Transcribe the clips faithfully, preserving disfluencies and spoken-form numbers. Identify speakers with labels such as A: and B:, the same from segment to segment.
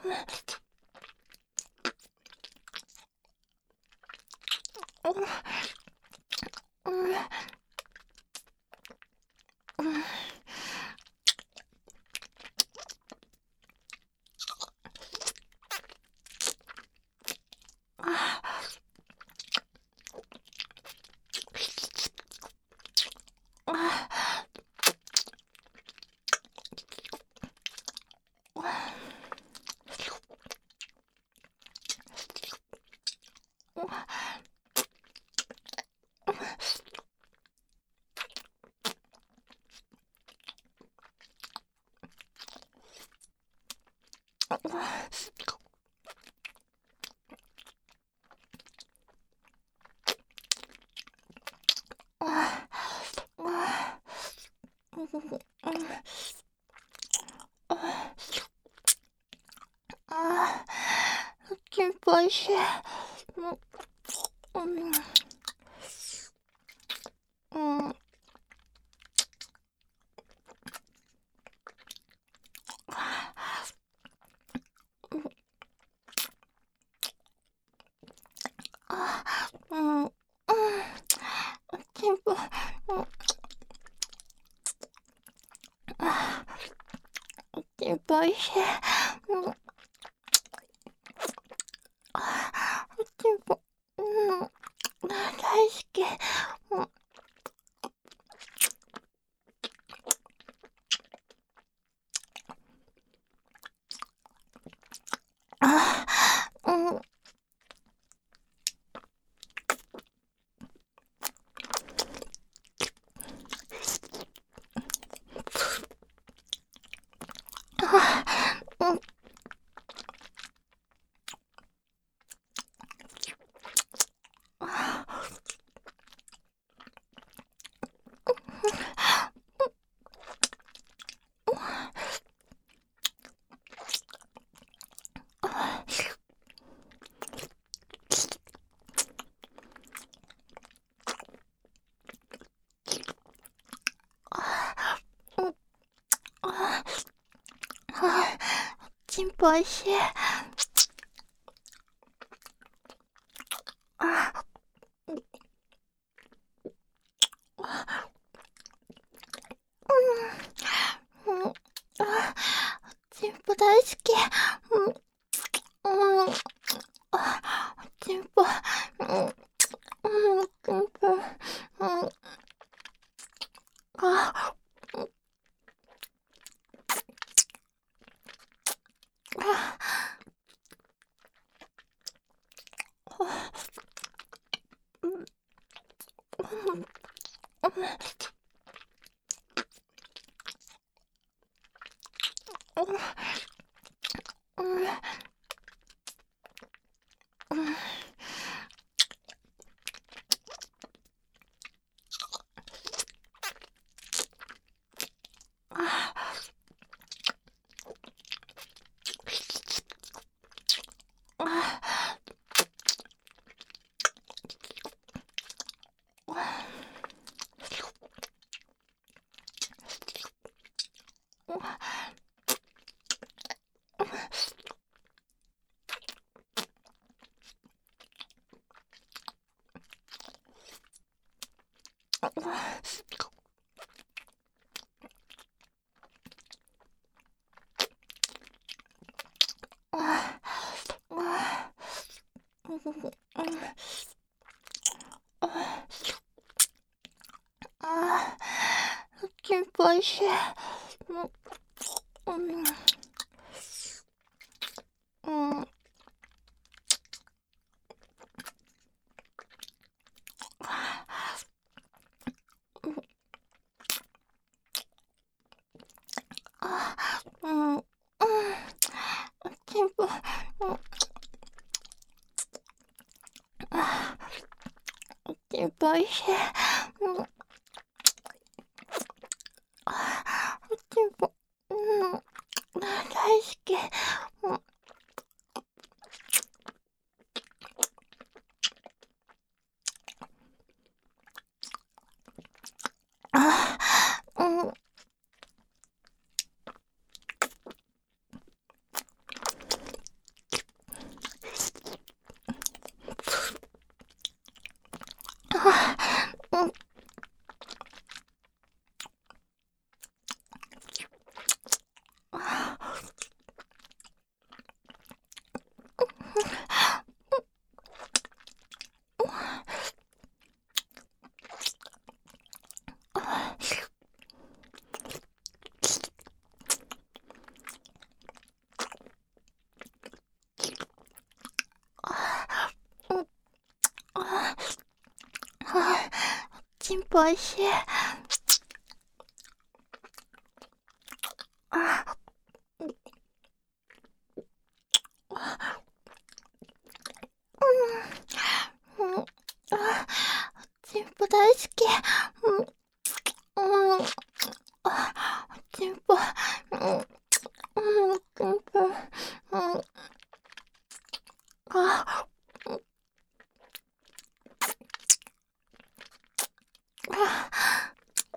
A: 心配し、うん、うん、うん、うん、心配、心配し、うん、心配、うん、大好き、うん、あ、うん、うん、心配し、あ、うん、あ、心配大好き、うん、うん、あ、心配、うん、うん、心配、うん、あ、うん、あ、心配し、うん、うん、うん、うん、心配、うん、心配し、うん、心配、うん、大好き、うん、あ、うん、 あ、チンポおいしい。あ、うん、うん、あ、チンポ大好き。うん、うん、あ、チンポ、うん、うん、チンポ、うん、あ、うん、あ、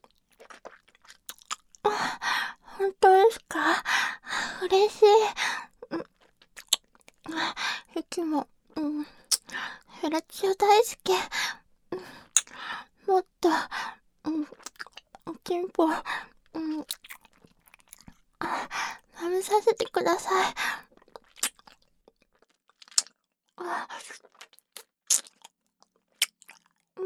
A: あ、本当ですか？嬉しい。うん、あ、いつも、うん、フェラチオ大好き。うん、もっと、うん、チンポ、うん、あ、舐めさせてください。あ、うん、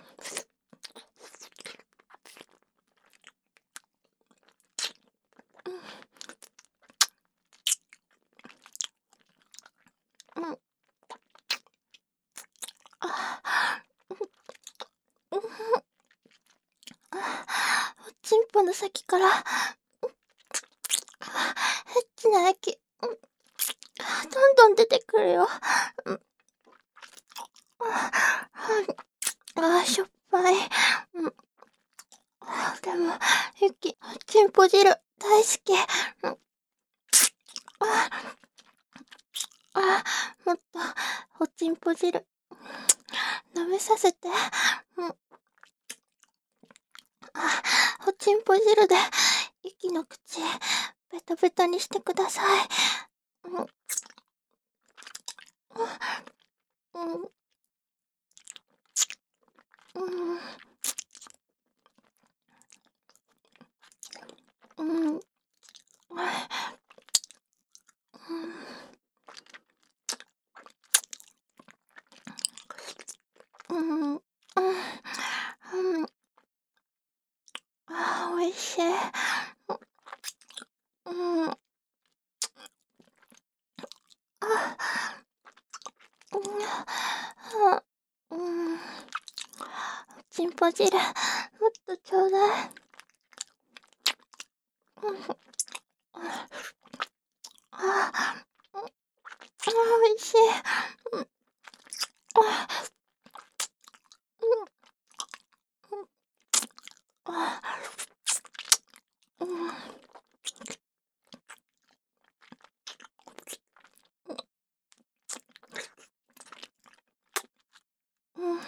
A: うん、あ、うん、あ、おちんぽの先から、あ、エッチな液、うん、どんどん出てくるよ。うん、あ、あ、しょっぱい。うん、あ、でも、液、おちんぽ汁、大好き。うん、あ、あ、もっと、おちんぽ汁、舐めさせて。うん、あ、おちんぽ汁で、息の口、ベタベタにしてください。うん、うん、うん、うん、うん、うん、うん、うん、あー、おいしい。うん、あ、うん、あ、うん、チンポ汁、もっとちょうだい。うん、あ、あ、うん、あ、おいしい。うん、あ、うん、うん、あ、うん、うん、うん、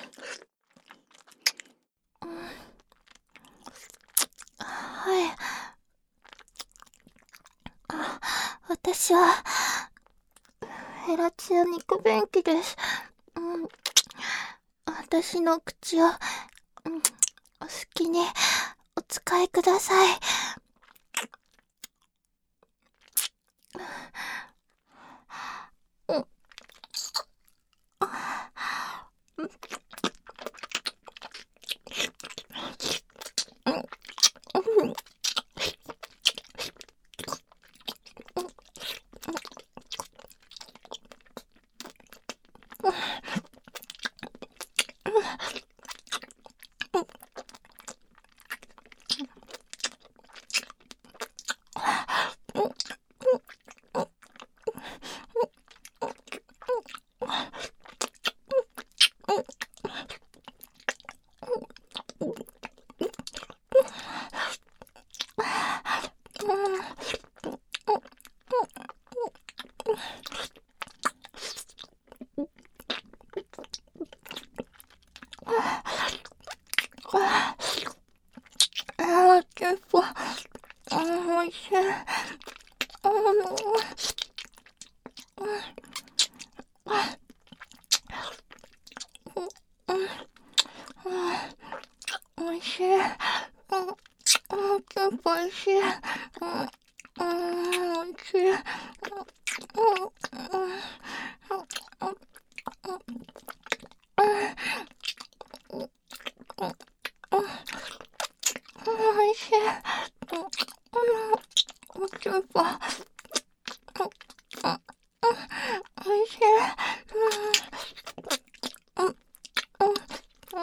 A: はい。あ、私は、ヘラチオ肉便器です。うん、私の口を、うん、お好きにお使いください。うん、うん、うん、あー、チンポ、あー、おいしい。うん、うん、うん、おいしい。うん、うん、チンポおいしい。うん、うん、おいしい。うん、うん、うん、おいしい。うん、うん、チンポ、うん、うん、おいしい。うん、うん、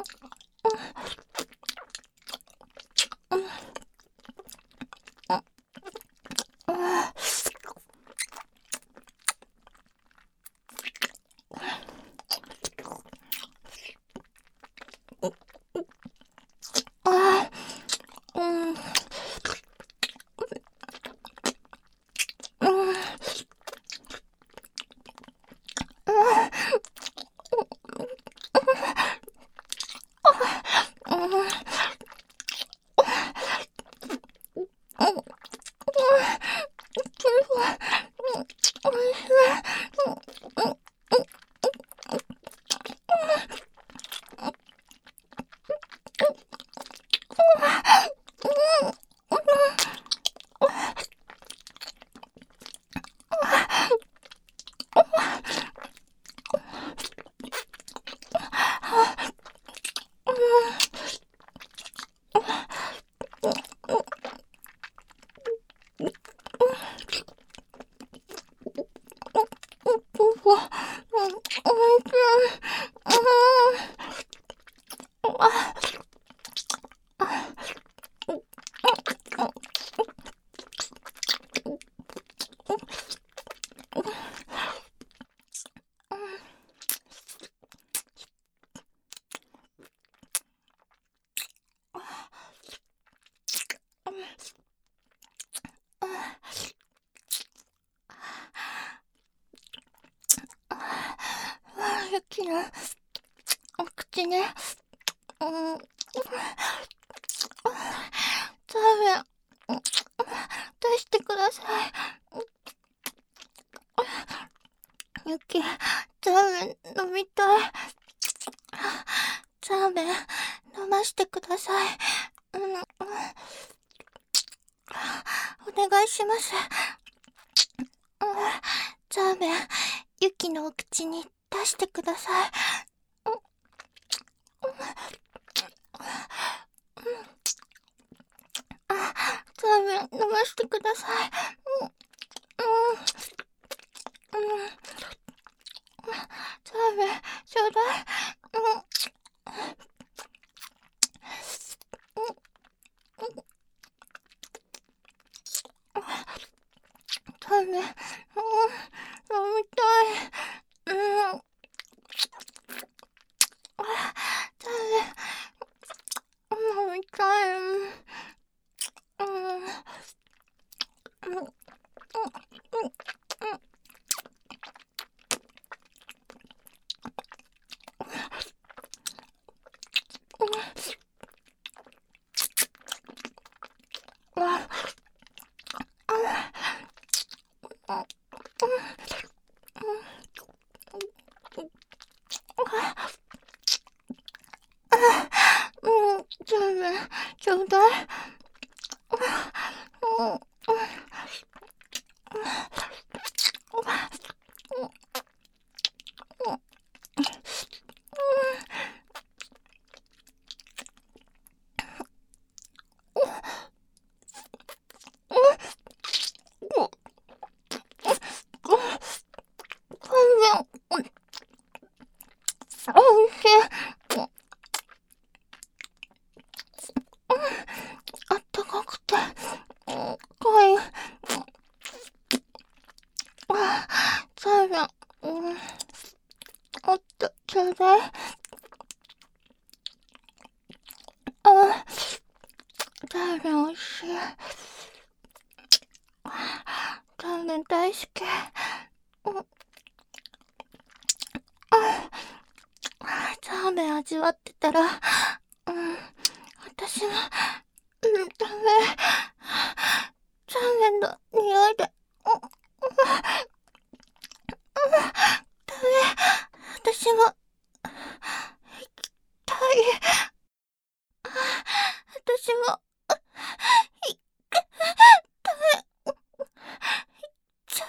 A: ゆきのお口ね。うん。ザーメン、出してください。ゆき、ザーメン飲みたい。ザーメン飲ましてください。うん。お願いします。ザーメン、ゆきのお口に出してください。ザーメン飲ましてください。うんうんうん、ザーメンちょうだい。うんザーメン、うん、飲みたい。うん、ザーメン飲みたい。うんうんうんうんうん、ザーメンちょうだい。うんおいしい。あったかくて、うんかい。ザーメン、うん、あったちょうだい。あ、ザーメンおいしい。ザーメン大好き。うん、あ、ザーメン味わってたら、うん、私も、うん、ダメ。ザーメンの匂いで、うん、うん、ダメ。私も、痛い。私も、い、ダメ。ちゃ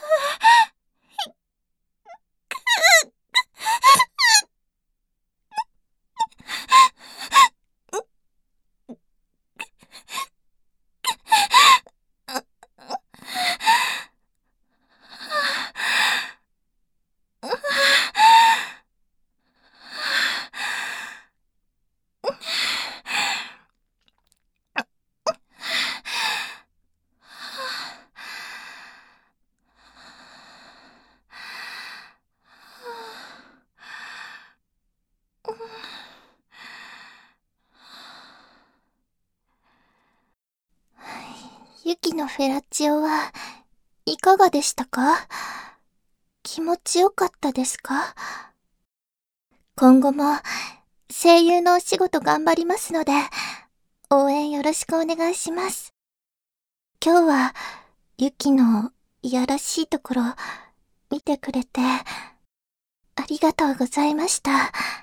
A: きのフェラチオはいかがでしたか？気持ちよかったですか？今後も声優のお仕事頑張りますので、応援よろしくお願いします。今日はユキのいやらしいところ見てくれてありがとうございました。